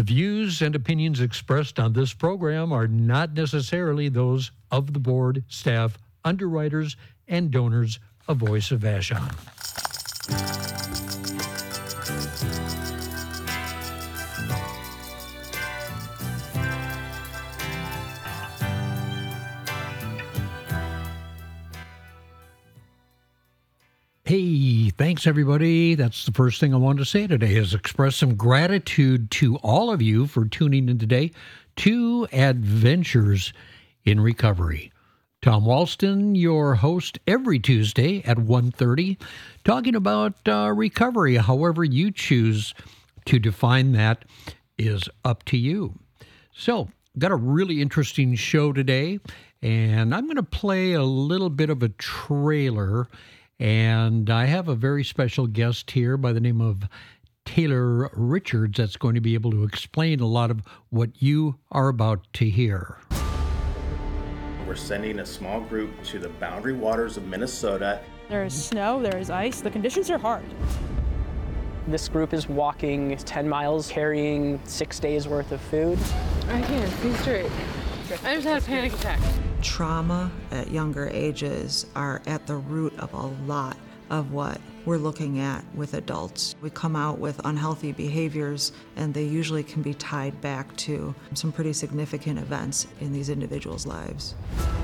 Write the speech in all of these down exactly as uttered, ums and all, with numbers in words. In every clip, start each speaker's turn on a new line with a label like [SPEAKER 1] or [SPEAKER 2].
[SPEAKER 1] views and opinions expressed on this program are not necessarily those of the board, staff, underwriters, and donors of Voice of Vashon. Hey, thanks everybody. That's the first thing I wanted to say today, is express some gratitude to all of you for tuning in today to Adventures in Recovery. Tom Walston, your host every Tuesday at one thirty, talking about uh, recovery. However you choose to define that is up to you. So, got a really interesting show today, and I'm going to play a little bit of a trailer. And I have a very special guest here by the name of Taylor Richards that's going to be able to explain a lot of what you are about to hear.
[SPEAKER 2] We're sending a small group to the boundary waters of Minnesota.
[SPEAKER 3] There is snow, there is ice, the conditions are hard.
[SPEAKER 4] This group is walking ten miles, carrying six days worth of food.
[SPEAKER 5] I can't see straight. I just had a panic attack.
[SPEAKER 6] Trauma at younger ages are at the root of a lot of what we're looking at with adults. We come out with unhealthy behaviors, and they usually can be tied back to some pretty significant events in these individuals' lives.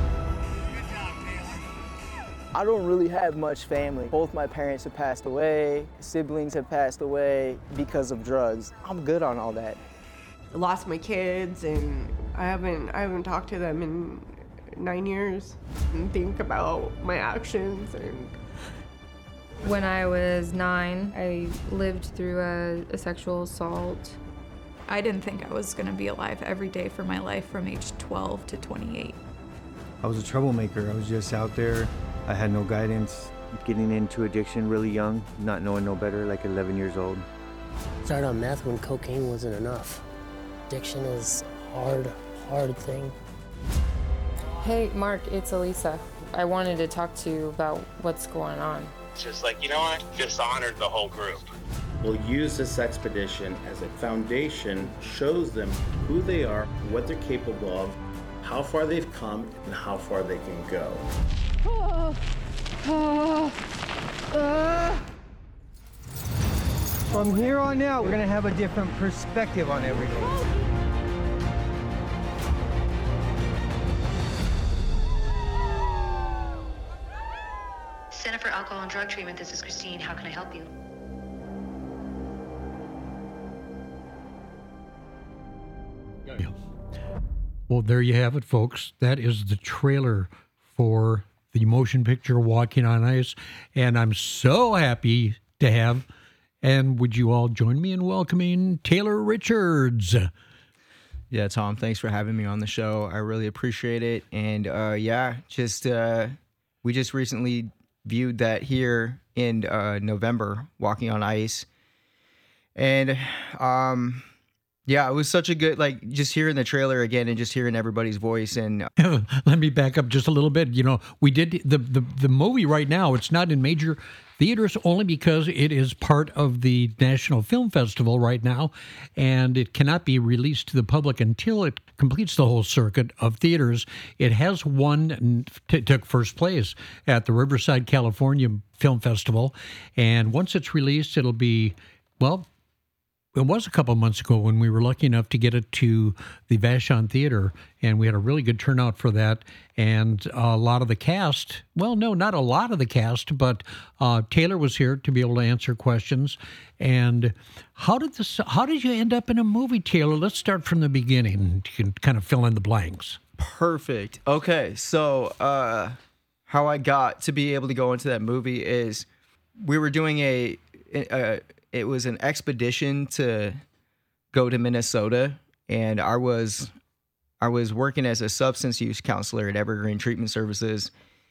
[SPEAKER 7] I don't really have much family. Both my parents have passed away, siblings have passed away because of drugs. I'm good on all that.
[SPEAKER 5] I lost my kids, and I haven't I haven't talked to them in nine years and think about my actions. And
[SPEAKER 8] when I was nine, I lived through a, a sexual assault.
[SPEAKER 9] I didn't think I was going to be alive every day for my life from age twelve to twenty-eight.
[SPEAKER 10] I was a troublemaker. I was just out there. I had no guidance.
[SPEAKER 11] Getting into addiction really young, not knowing no better, like eleven years old.
[SPEAKER 12] Started on meth when cocaine wasn't enough. Addiction is a hard, hard thing.
[SPEAKER 8] Hey, Mark, it's Elisa. I wanted to talk to you about what's going on.
[SPEAKER 13] Just like, you know what? Dishonored the whole group.
[SPEAKER 2] We'll use this expedition as a foundation, shows them who they are, what they're capable of, how far they've come, and how far they can go.
[SPEAKER 5] Oh, oh, uh.
[SPEAKER 14] From here on out, we're going to have a different perspective on everything.
[SPEAKER 15] Center for Alcohol and Drug Treatment, this is Christine. How can I help you?
[SPEAKER 1] Yeah. Well, there you have it, folks. That is the trailer for the motion picture Walking on Ice. And I'm so happy to have, and would you all join me in welcoming Taylor Richards?
[SPEAKER 16] Yeah, Tom, thanks for having me on the show. I really appreciate it. And uh, yeah, just uh, we just recently viewed that here in uh, November, Walking on Ice. And um, yeah, it was such a good, like, just hearing the trailer again and just hearing everybody's voice. And
[SPEAKER 1] let me back up just a little bit. You know, we did the, the, the movie right now. It's not in major theaters only because it is part of the National Film Festival right now, and it cannot be released to the public until it completes the whole circuit of theaters. It has won, t- took first place at the Riverside, California Film Festival, and once it's released, it'll be, well, it was a couple months ago when we were lucky enough to get it to the Vashon Theater, and we had a really good turnout for that. And a lot of the cast, well, no, not a lot of the cast, but uh, Taylor was here to be able to answer questions. And how did this? How did you end up in a movie, Taylor? Let's start from the beginning. You can kind of fill in the blanks.
[SPEAKER 16] Perfect. Okay, so uh, how I got to be able to go into that movie is we were doing a. a It was an expedition to go to Minnesota, and I was I was working as a substance use counselor at Evergreen Treatment Services,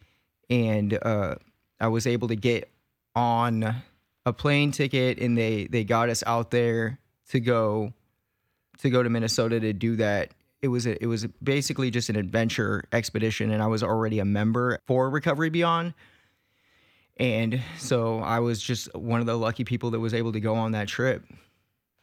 [SPEAKER 16] and uh, I was able to get on a plane ticket, and they, they got us out there to go to go to Minnesota to do that. It was a, it was basically just an adventure expedition, and I was already a member for Recovery Beyond. And so I was just one of the lucky people that was able to go on that trip.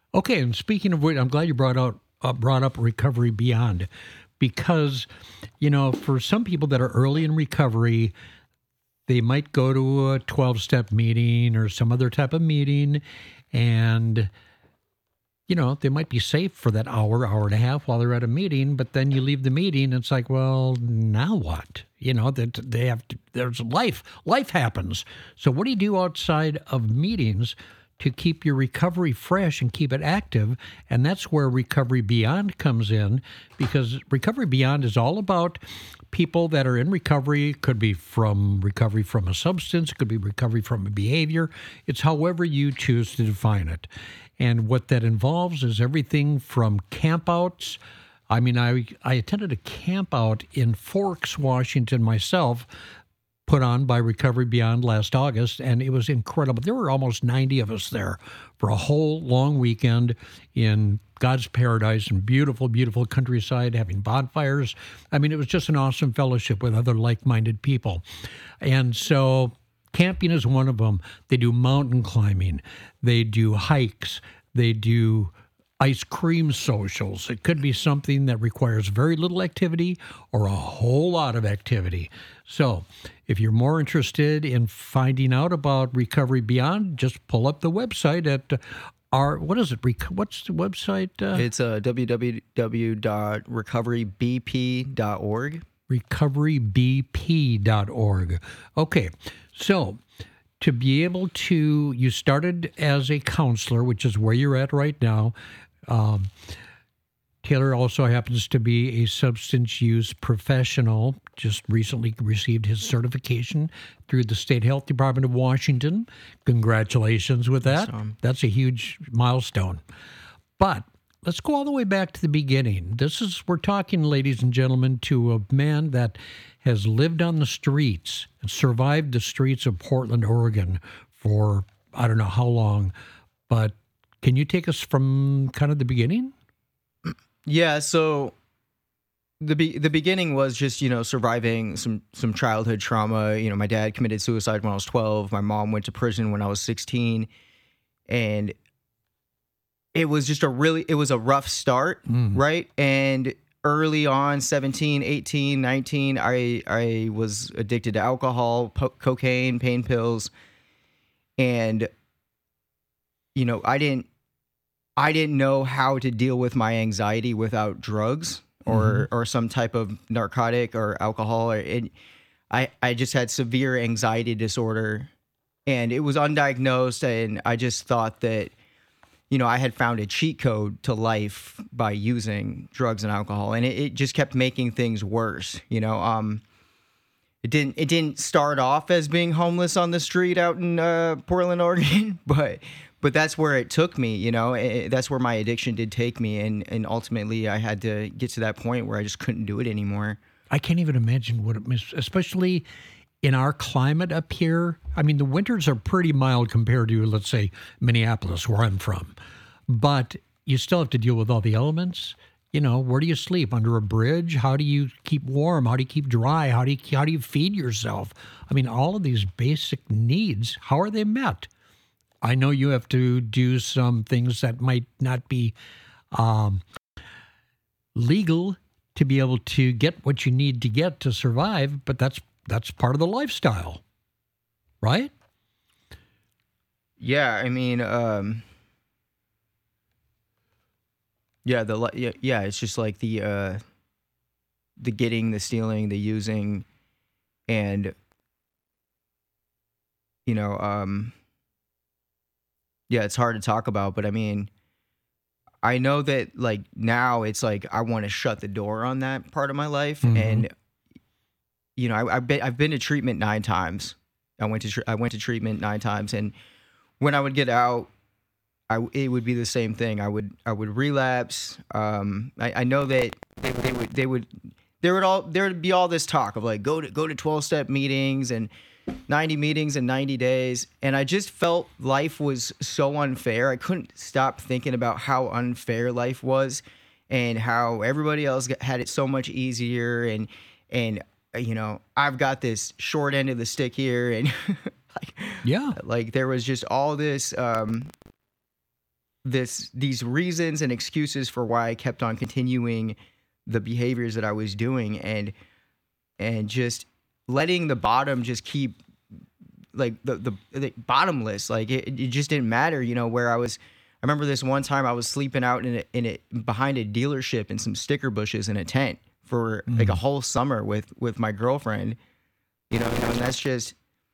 [SPEAKER 1] Okay, and speaking of which, I'm glad you brought out uh, brought up Recovery Beyond, because, you know, for some people that are early in recovery, they might go to a twelve-step meeting or some other type of meeting, and, you know, they might be safe for that hour, hour and a half while they're at a meeting, but then you leave the meeting, and it's like, well, now what? You know, that they have to, there's life. Life happens. So what do you do outside of meetings to keep your recovery fresh and keep it active? And that's where Recovery Beyond comes in, because Recovery Beyond is all about people that are in recovery. Could be from recovery from a substance, it could be recovery from a behavior. It's however you choose to define it. And what that involves is everything from campouts. I mean, I, I attended a camp out in Forks, Washington myself, put on by Recovery Beyond last August, and it was incredible. There were almost ninety of us there for a whole long weekend in God's paradise and beautiful, beautiful countryside, having bonfires. I mean, it was just an awesome fellowship with other like-minded people. And so camping is one of them. They do mountain climbing. They do hikes. They do ice cream socials. It could be something that requires very little activity or a whole lot of activity. So if you're more interested in finding out about Recovery Beyond, just pull up the website at uh, our, what is it? Rec- what's the website? Uh,
[SPEAKER 16] It's uh, w w w dot recovery b p dot org.
[SPEAKER 1] recovery b p dot org. Okay, so to be able to, you started as a counselor, which is where you're at right now. Um, Taylor also happens to be a substance use professional, just recently received his certification through the State Health Department of Washington. Congratulations with that.
[SPEAKER 16] Awesome.
[SPEAKER 1] That's a huge milestone. But let's go all the way back to the beginning. This is, we're talking, ladies and gentlemen, to a man that has lived on the streets and survived the streets of Portland, Oregon for I don't know how long. But can you take us from kind of the beginning?
[SPEAKER 16] Yeah, so the be- the beginning was just, you know, surviving some some childhood trauma. You know, my dad committed suicide when I was twelve. My mom went to prison when I was sixteen. And it was just a really, it was a rough start,
[SPEAKER 1] Mm.
[SPEAKER 16] right? And early on, seventeen, eighteen, nineteen, I I was addicted to alcohol, po- cocaine, pain pills. And, you know, I didn't, I didn't know how to deal with my anxiety without drugs or,
[SPEAKER 1] Mhm.
[SPEAKER 16] or some type of narcotic or alcohol. Or it, I, I just had severe anxiety disorder, and it was undiagnosed. And I just thought that, you know, I had found a cheat code to life by using drugs and alcohol, and it, it just kept making things worse. You know, um, it didn't, it didn't start off as being homeless on the street out in uh, Portland, Oregon, but But that's where it took me, you know. It, that's where my addiction did take me, and and ultimately I had to get to that point where I just couldn't do it anymore.
[SPEAKER 1] I can't even imagine what it means, especially in our climate up here. I mean, the winters are pretty mild compared to, let's say, Minneapolis, where I'm from. But you still have to deal with all the elements. You know, where do you sleep? Under a bridge? How do you keep warm? How do you keep dry? How do you how do you feed yourself? I mean, all of these basic needs, how are they met? I know you have to do some things that might not be um, legal to be able to get what you need to get to survive, but that's that's part of the lifestyle, right?
[SPEAKER 16] Yeah, I mean, um, yeah, the li- yeah, yeah, it's just like the uh, the getting, the stealing, the using, and you know, um, yeah, it's hard to talk about, but I mean, I know that like now it's like I want to shut the door on that part of my life,
[SPEAKER 1] Mhm.
[SPEAKER 16] and you know, I, I've been I've been to treatment nine times. I went to tr- I went to treatment nine times, and when I would get out, I it would be the same thing. I would I would relapse. Um, I, I know that they, they would they would there would all there would be all this talk of like go to go to twelve step meetings and ninety meetings in ninety days, and I just felt life was so unfair. I couldn't stop thinking about how unfair life was, and how everybody else got, had it so much easier, and and you know, I've got this short end of the stick here, and like
[SPEAKER 1] yeah,
[SPEAKER 16] like there was just all this um this these reasons and excuses for why I kept on continuing the behaviors that I was doing, and and just letting the bottom just keep like the the, the bottomless. Like it, it just didn't matter, you know, where I was. I remember this one time I was sleeping out in a, in a, behind a dealership in some sticker bushes in a tent for mm. like a whole summer with with my girlfriend, you know, and that's just.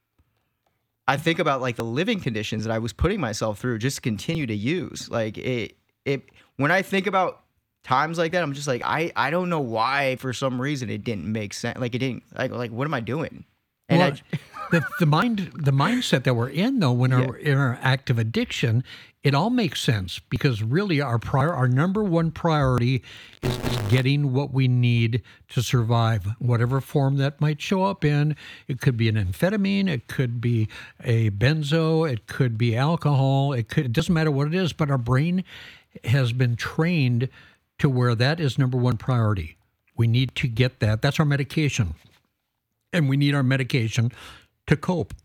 [SPEAKER 16] I think about like the living conditions that I was putting myself through just to continue to use. Like it, it. When I think about times like that, I'm just like, I, I don't know why for some reason it didn't make sense. Like it didn't. Like, like what am I doing? And
[SPEAKER 1] well,
[SPEAKER 16] I,
[SPEAKER 1] the the mind the mindset that we're in though, when yeah. we're in our active addiction, it all makes sense because really our prior our number one priority is, is getting what we need to survive, whatever form that might show up in. It could be an amphetamine, it could be a benzo, it could be alcohol, it could it doesn't matter what it is, but our brain has been trained to where that is number one priority. We need to get that. That's our medication. And we need our medication to cope.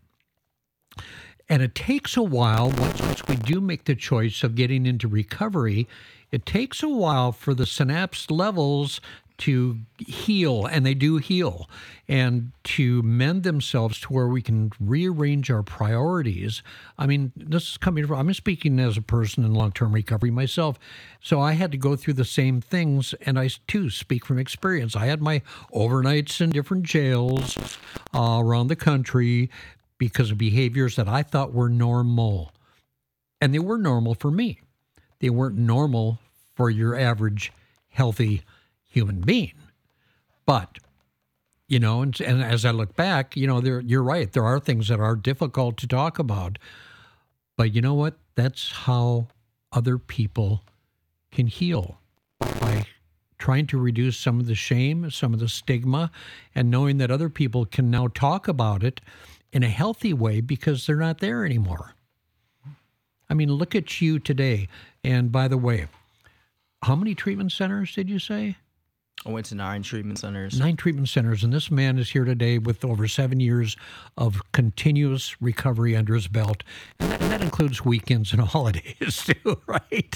[SPEAKER 1] And it takes a while, once, once we do make the choice of getting into recovery, it takes a while for the synapse levels to heal, and they do heal, and to mend themselves to where we can rearrange our priorities. I mean, this is coming from, I'm speaking as a person in long-term recovery myself, so I had to go through the same things, and I too speak from experience. I had my overnights in different jails uh, around the country because of behaviors that I thought were normal, and they were normal for me. They weren't normal for your average healthy human being. But, you know, and, and as I look back, you know, there, you're right. There are things that are difficult to talk about. But you know what? That's how other people can heal, by trying to reduce some of the shame, some of the stigma, and knowing that other people can now talk about it in a healthy way because they're not there anymore. I mean, look at you today. And by the way, how many treatment centers did you say?
[SPEAKER 16] I went to nine treatment centers.
[SPEAKER 1] Nine treatment centers. And this man is here today with over seven years of continuous recovery under his belt. And that, and that includes weekends and holidays too, right?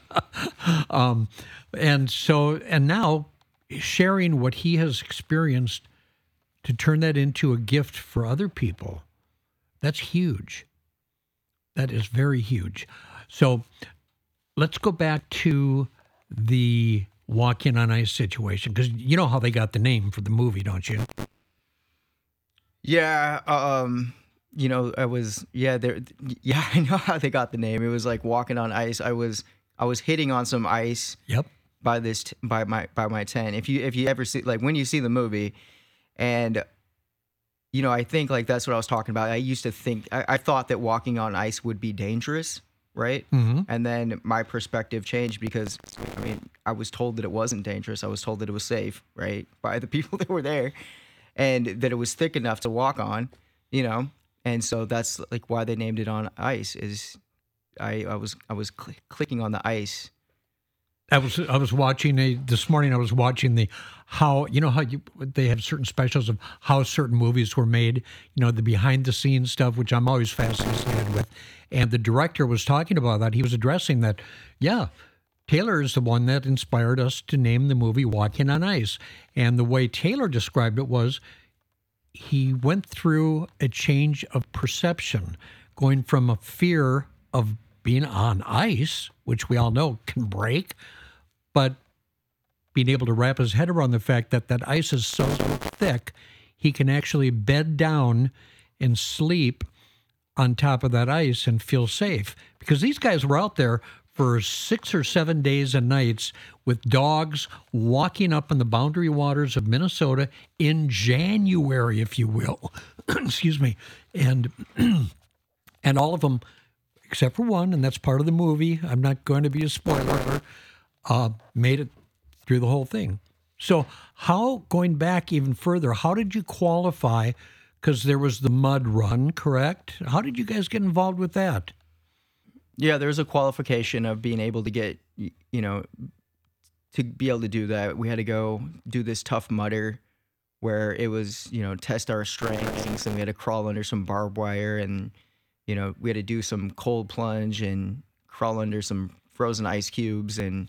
[SPEAKER 1] um, and so, and now sharing what he has experienced to turn that into a gift for other people, that's huge. That is very huge. So let's go back to the Walking on Ice situation, because you know how they got the name for the movie, don't you?
[SPEAKER 16] Yeah, um, you know, I was yeah, there. Yeah, I know how they got the name. It was like walking on ice. I was I was hitting on some ice.
[SPEAKER 1] Yep.
[SPEAKER 16] By this t- by my by my tent. If you if you ever see like when you see the movie, and you know, I think like that's what I was talking about. I used to think I, I thought that walking on ice would be dangerous. Right.
[SPEAKER 1] Mm-hmm.
[SPEAKER 16] And then my perspective changed because, I mean, I was told that it wasn't dangerous. I was told that it was safe, right, by the people that were there, and that it was thick enough to walk on, you know. And so that's like why they named it on ice. Is I I was I was cl- clicking on the ice.
[SPEAKER 1] I was I was watching a this morning. I was watching the how you know how you they have certain specials of how certain movies were made. You know, the behind the scenes stuff, which I'm always fascinated with. And the director was talking about that. He was addressing that. Yeah, Taylor is the one that inspired us to name the movie Walking on Ice. And the way Taylor described it was he went through a change of perception, going from a fear of being on ice, which we all know can break, but being able to wrap his head around the fact that that ice is so thick, he can actually bed down and sleep on top of that ice and feel safe. Because these guys were out there for six or seven days and nights with dogs walking up in the boundary waters of Minnesota in January, if you will. Excuse me. And and all of them, except for one, and that's part of the movie, I'm not going to be a spoiler, uh, made it through the whole thing. So how, going back even further, how did you qualify? Because there was the mud run, correct? How did you guys get involved with that?
[SPEAKER 16] Yeah, there's a qualification of being able to get, you know, to be able to do that. We had to go do this Tough Mudder where it was, you know, test our strengths, and we had to crawl under some barbed wire, and, you know, we had to do some cold plunge and crawl under some frozen ice cubes and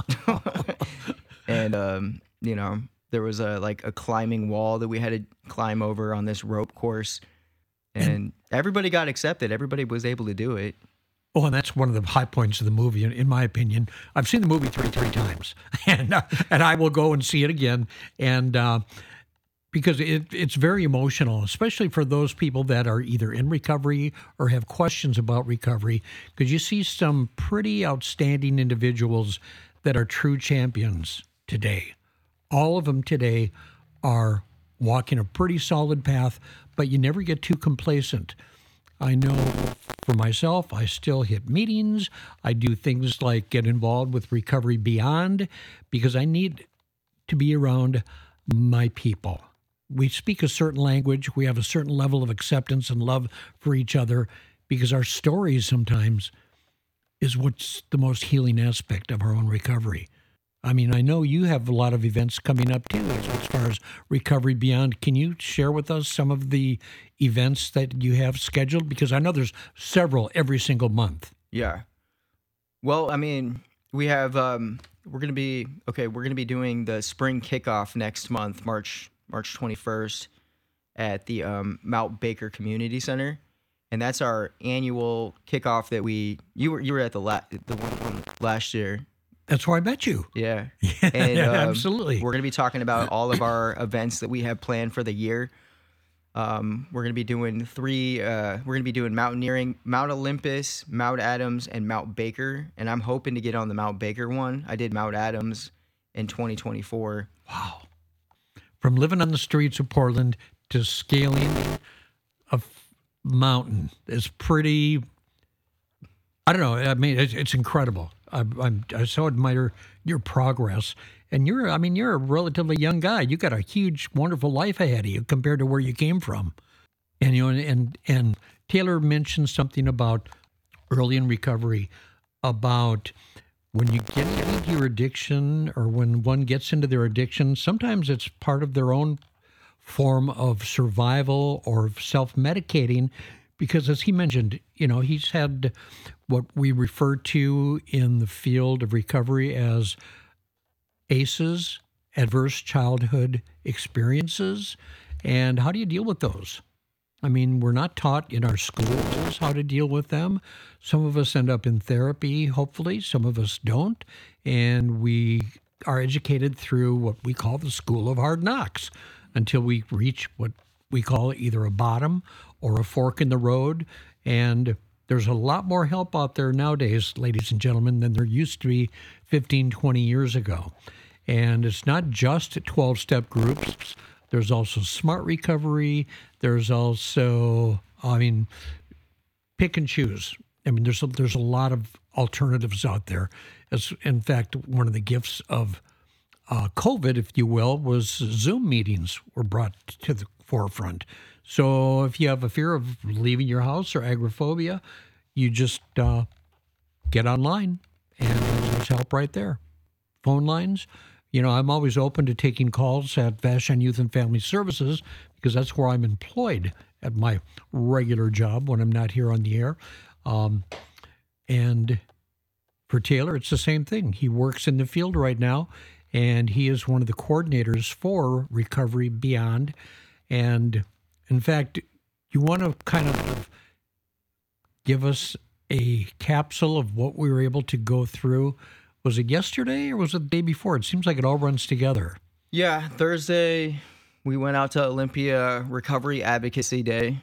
[SPEAKER 16] and um, you know, there was a like a climbing wall that we had to climb over on this rope course, and, and everybody got accepted. Everybody was able to do it.
[SPEAKER 1] Oh, and that's one of the high points of the movie, in, in my opinion. I've seen the movie three, three times, and uh, and I will go and see it again, and uh, because it, it's very emotional, especially for those people that are either in recovery or have questions about recovery, because you see some pretty outstanding individuals that are true champions today. All of them today are walking a pretty solid path, but you never get too complacent. I know for myself, I still hit meetings. I do things like get involved with Recovery Beyond because I need to be around my people. We speak a certain language. We have a certain level of acceptance and love for each other because our stories sometimes is what's the most healing aspect of our own recovery. I mean, I know you have a lot of events coming up too, as, as far as Recovery Beyond. Can you share with us some of the events that you have scheduled? Because I know there's several every single month.
[SPEAKER 16] Yeah. Well, I mean, we have, um, we're going to be, okay, we're going to be doing the spring kickoff next month, March, March twenty-first at the um, Mount Baker Community Center. And that's our annual kickoff that we, you were, you were at the, la- the one from last year.
[SPEAKER 1] That's where I met you.
[SPEAKER 16] Yeah.
[SPEAKER 1] And,
[SPEAKER 16] yeah, um,
[SPEAKER 1] absolutely.
[SPEAKER 16] We're going to be talking about all of our events that we have planned for the year. Um, we're going to be doing three, uh, we're going to be doing mountaineering, Mount Olympus, Mount Adams, and Mount Baker. And I'm hoping to get on the Mount Baker one. I did Mount Adams in twenty twenty-four.
[SPEAKER 1] Wow. From living on the streets of Portland to scaling a mountain is pretty, I don't know. I mean, it's, it's incredible. I, I'm, I so admire your progress. And you're, I mean, you're a relatively young guy. You got a huge, wonderful life ahead of you compared to where you came from. And, you know, and, and Taylor mentioned something about early in recovery, about when you get into your addiction or when one gets into their addiction, sometimes it's part of their own form of survival or self-medicating. Because as he mentioned, you know, he's had what we refer to in the field of recovery as A C Es, adverse childhood experiences. And how do you deal with those? I mean, we're not taught in our schools how to deal with them. Some of us end up in therapy, hopefully. Some of us don't. And we are educated through what we call the school of hard knocks until we reach what we call either a bottom or a fork in the road. And there's a lot more help out there nowadays, ladies and gentlemen, than there used to be fifteen, twenty years ago. And it's not just twelve-step groups. There's also smart recovery. There's also, I mean, pick and choose. I mean, there's a, there's a lot of alternatives out there. As in fact, one of the gifts of uh, COVID, if you will, was Zoom meetings were brought to the forefront. So if you have a fear of leaving your house or agoraphobia, you just uh, get online, and there's help right there. Phone lines. You know, I'm always open to taking calls at Vashon Youth and Family Services because that's where I'm employed at my regular job when I'm not here on the air. Um, and for Taylor, it's the same thing. He works in the field right now, and he is one of the coordinators for Recovery Beyond. And in fact, you want to kind of give us a capsule of what we were able to go through. Was it yesterday or was it the day before? It seems like it all runs together.
[SPEAKER 16] Yeah, Thursday we went out to Olympia Recovery Advocacy Day,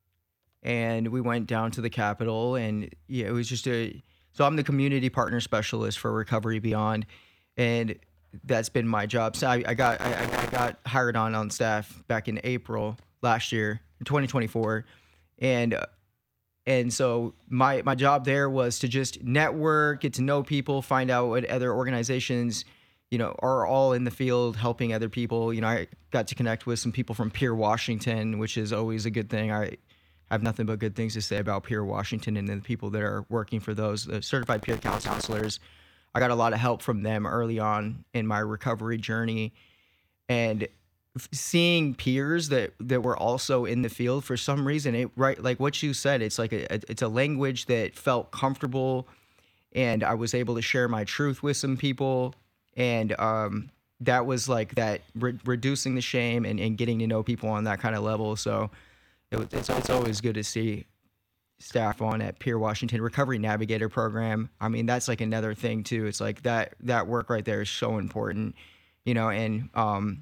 [SPEAKER 16] and we went down to the Capitol, and yeah, it was just a. So I'm the community partner specialist for Recovery Beyond, and that's been my job. So I, I got I, I got hired on on staff back in April last year, twenty twenty-four, and. Uh, And so my, my job there was to just network, get to know people, find out what other organizations, you know, are all in the field helping other people. You know, I got to connect with some people from Peer Washington, which is always a good thing. I have nothing but good things to say about Peer Washington and the people that are working for those, the certified peer counselors. I got a lot of help from them early on in my recovery journey. And seeing peers that that were also in the field, for some reason, it right like what you said, it's like a, it's a language that felt comfortable, and I was able to share my truth with some people, and um, that was like that re- reducing the shame and, and getting to know people on that kind of level. So it, it's it's always good to see staff on at Pier Washington Recovery Navigator program. I mean, that's like another thing too. It's like that that work right there is so important, you know, and um,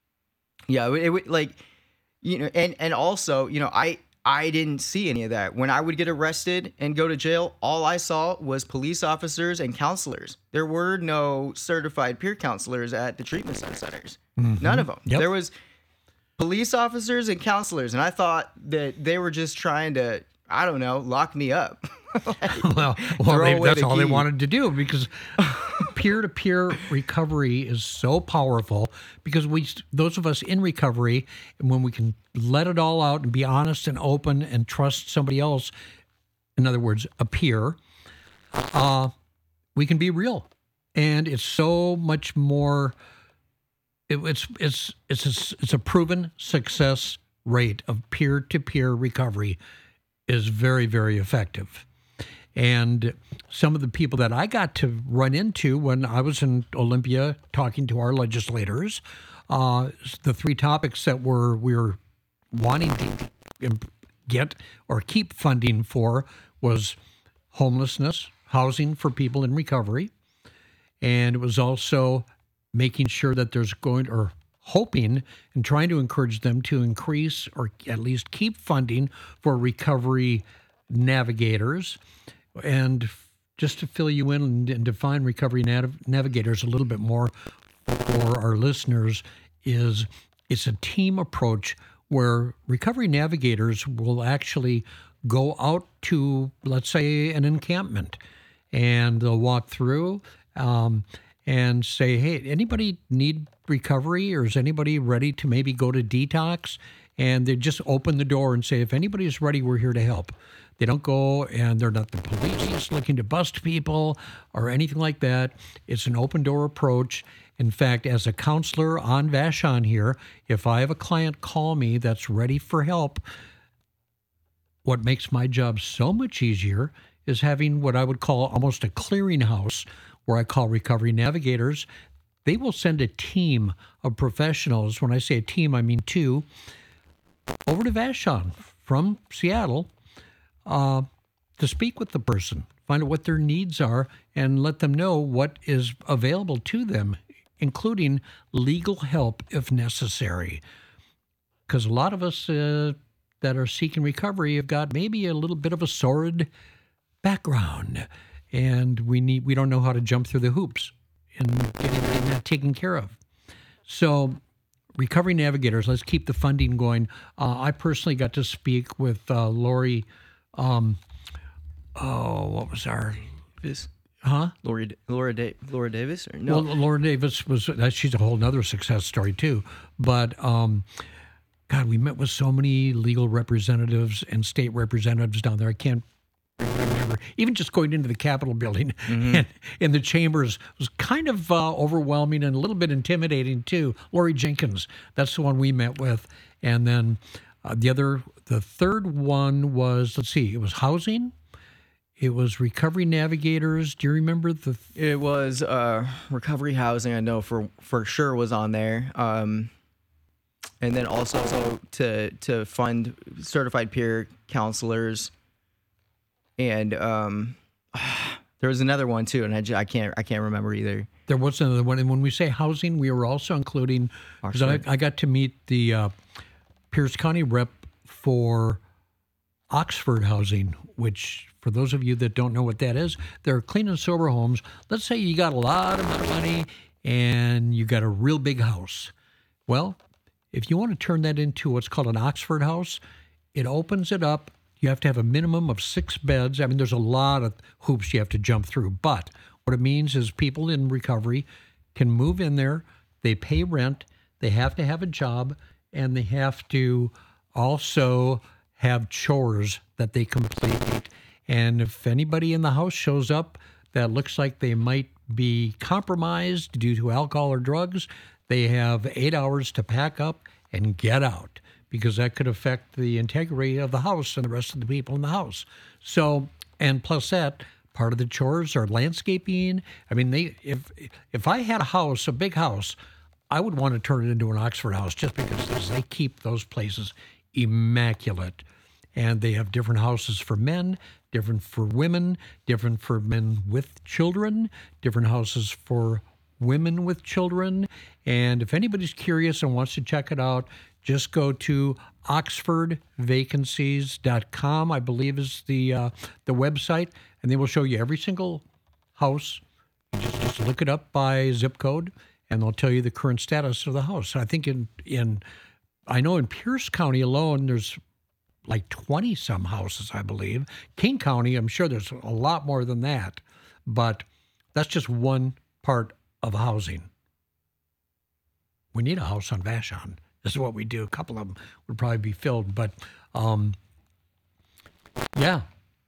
[SPEAKER 16] yeah, it would like, you know, and and also, you know, I. I didn't see any of that. When I would get arrested and go to jail, all I saw was police officers and counselors. There were no certified peer counselors at the treatment centers. Mm-hmm. None of them. Yep. There was police officers and counselors, and I thought that they were just trying to, I don't know, lock me up. like,
[SPEAKER 1] well, well they, that's the all key. They wanted to do, because peer-to-peer recovery is so powerful, because we, those of us in recovery, and when we can let it all out and be honest and open and trust somebody else, in other words, a peer, uh, we can be real. And it's so much more, it, it's, it's, it's, a, it's a proven success rate of peer-to-peer recovery is very, very effective. And some of the people that I got to run into when I was in Olympia talking to our legislators, uh, the three topics that were we were wanting to get or keep funding for was homelessness, housing for people in recovery, and it was also making sure that there's going or hoping and trying to encourage them to increase or at least keep funding for recovery navigators. And just to fill you in and, and define recovery nav- navigators a little bit more for our listeners, is it's a team approach where recovery navigators will actually go out to, let's say, an encampment, and they'll walk through um, and say, hey, anybody need recovery, or is anybody ready to maybe go to detox? And they just open the door and say, if anybody is ready, we're here to help. They don't go, and they're not the police looking to bust people or anything like that. It's an open door approach. In fact, as a counselor on Vashon here, if I have a client call me that's ready for help, what makes my job so much easier is having what I would call almost a clearinghouse, where I call recovery navigators. They will send a team of professionals. When I say a team, I mean two, over to Vashon from Seattle, Uh, to speak with the person, find out what their needs are, and let them know what is available to them, including legal help if necessary. Because a lot of us uh, that are seeking recovery have got maybe a little bit of a sordid background, and we need we don't know how to jump through the hoops and getting, getting that taken care of. So, recovery navigators, let's keep the funding going. Uh, I personally got to speak with uh, Lori. Um, oh, what was our,
[SPEAKER 16] Davis?
[SPEAKER 1] Huh?
[SPEAKER 16] Laura, Laura, da- Laura Davis? Or no?
[SPEAKER 1] Well, Laura Davis was, she's a whole nother success story too. But, um, God, we met with so many legal representatives and state representatives down there. I can't remember. Even just going into the Capitol building mm-hmm. and in the chambers was kind of uh, overwhelming and a little bit intimidating too. Lori Jenkins, that's the one we met with. And then uh, the other, the third one was, let's see, it was housing. It was recovery navigators. Do you remember the? Th-
[SPEAKER 16] it was uh, recovery housing. I know for for sure was on there. Um, and then also so to to fund certified peer counselors. And um, there was another one too, and I, just, I can't I can't remember either.
[SPEAKER 1] There was another one, and when we say housing, we were also including because I, I got to meet the uh, Pierce County rep for Oxford Housing, which, for those of you that don't know what that is, they're clean and sober homes. Let's say you got a lot of money and you got a real big house. Well, if you want to turn that into what's called an Oxford house, it opens it up. You have to have a minimum of six beds. I mean, there's a lot of hoops you have to jump through. But what it means is people in recovery can move in there. They pay rent. They have to have a job. And they have to also have chores that they complete. And if anybody in the house shows up that looks like they might be compromised due to alcohol or drugs, they have eight hours to pack up and get out, because that could affect the integrity of the house and the rest of the people in the house. So, and plus that, part of the chores are landscaping. I mean, they if if I had a house, a big house, I would want to turn it into an Oxford house just because they keep those places immaculate. And they have different houses for men, different for women, different for men with children, different houses for women with children. And if anybody's curious and wants to check it out, just go to oxford vacancies dot com, I believe is the uh, the website, and they will show you every single house. You just, just look it up by zip code, and they'll tell you the current status of the house. I think in, in I know in Pierce County alone, there's like twenty some houses, I believe. King County, I'm sure there's a lot more than that, but that's just one part of housing. We need a house on Vashon. This is what we do. A couple of them would probably be filled, but um, yeah.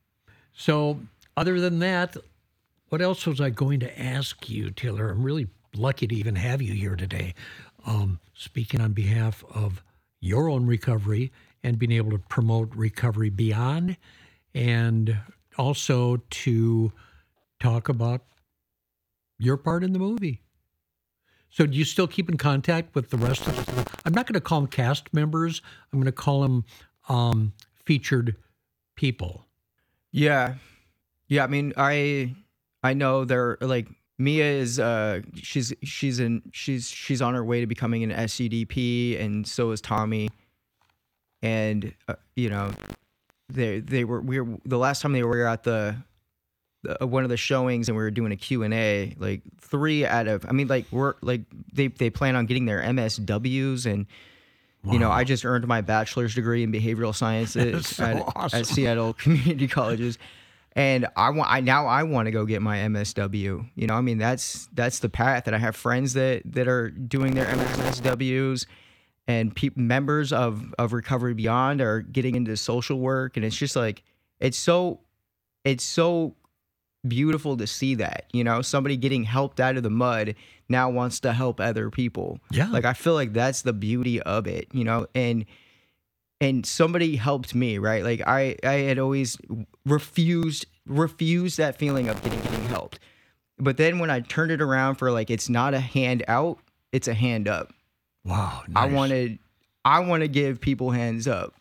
[SPEAKER 1] So other than that, what else was I going to ask you, Taylor? I'm really lucky to even have you here today. Um, speaking on behalf of your own recovery and being able to promote Recovery Beyond, and also to talk about your part in the movie. So do you still keep in contact with the rest of the, I'm not going to call them cast members. I'm going to call them um, featured people.
[SPEAKER 16] Yeah. Yeah. I mean, I, I know they're like, Mia is, uh, she's, she's in, she's, she's on her way to becoming an S C D P, and so is Tommy. And, uh, you know, they, they were, we were, the last time they were at the, the, one of the showings and we were doing a Q and A, like three out of, I mean, like we're like, they, they plan on getting their M S Ws, and, wow. you know, I just earned my bachelor's degree in behavioral sciences
[SPEAKER 1] so
[SPEAKER 16] at,
[SPEAKER 1] awesome.
[SPEAKER 16] at Seattle Community Colleges. And I want, I now I want to go get my M S W. You know, I mean, that's that's the path. And I have friends that that are doing their M S Ws, and pe- members of of Recovery Beyond are getting into social work. And it's just like, it's so, it's so beautiful to see that, you know, somebody getting helped out of the mud now wants to help other people.
[SPEAKER 1] Yeah.
[SPEAKER 16] Like, I feel like that's the beauty of it, you know, and. And somebody helped me, right? Like I, I had always refused, refused that feeling of getting, getting helped. But then when I turned it around for like, it's not a hand out, it's a hand up.
[SPEAKER 1] Wow. Nice.
[SPEAKER 16] I wanted, I want to give people hands up.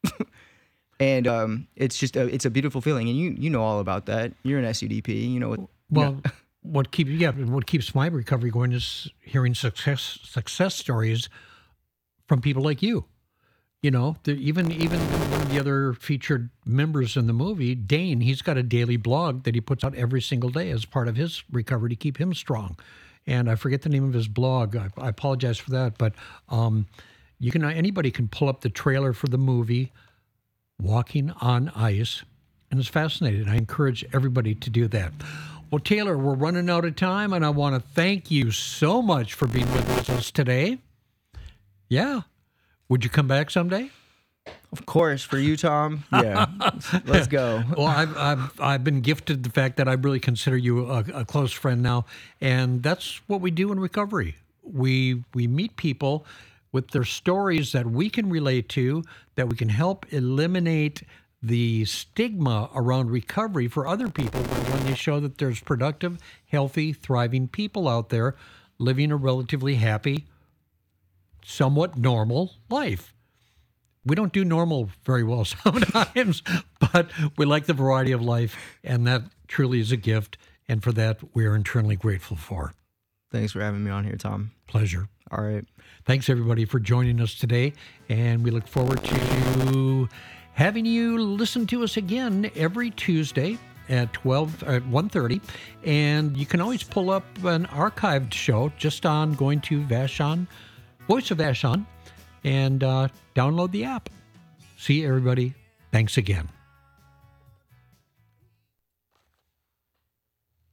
[SPEAKER 16] And um, it's just, a, it's a beautiful feeling. And you, you know all about that. You're an S C D P, you know what?
[SPEAKER 1] Well,
[SPEAKER 16] yeah.
[SPEAKER 1] what keeps, yeah, what keeps my recovery going is hearing success, success stories from people like you. You know, the, even even one of the other featured members in the movie, Dane, he's got a daily blog that he puts out every single day as part of his recovery to keep him strong. And I forget the name of his blog. I, I apologize for that. But um, you can anybody can pull up the trailer for the movie, Walking on Ice, and it's fascinating. I encourage everybody to do that. Well, Taylor, we're running out of time, and I want to thank you so much for being with us today. Yeah. Would you come back someday?
[SPEAKER 16] Of course, for you, Tom. Yeah, let's go.
[SPEAKER 1] Well, I've, I've I've been gifted the fact that I really consider you a, a close friend now, and that's what we do in recovery. We we meet people with their stories that we can relate to, that we can help eliminate the stigma around recovery for other people when they show that there's productive, healthy, thriving people out there living a relatively happy, somewhat normal life. We don't do normal very well sometimes, but we like the variety of life, and that truly is a gift, and for that, we're internally grateful for.
[SPEAKER 16] Thanks for having me on here, Tom.
[SPEAKER 1] Pleasure.
[SPEAKER 16] All right.
[SPEAKER 1] Thanks, everybody, for joining us today, and we look forward to having you listen to us again every Tuesday at twelve at one thirty, and you can always pull up an archived show just on going to Vashon, Voice of Vashon, and uh, download the app. See you, everybody. Thanks again.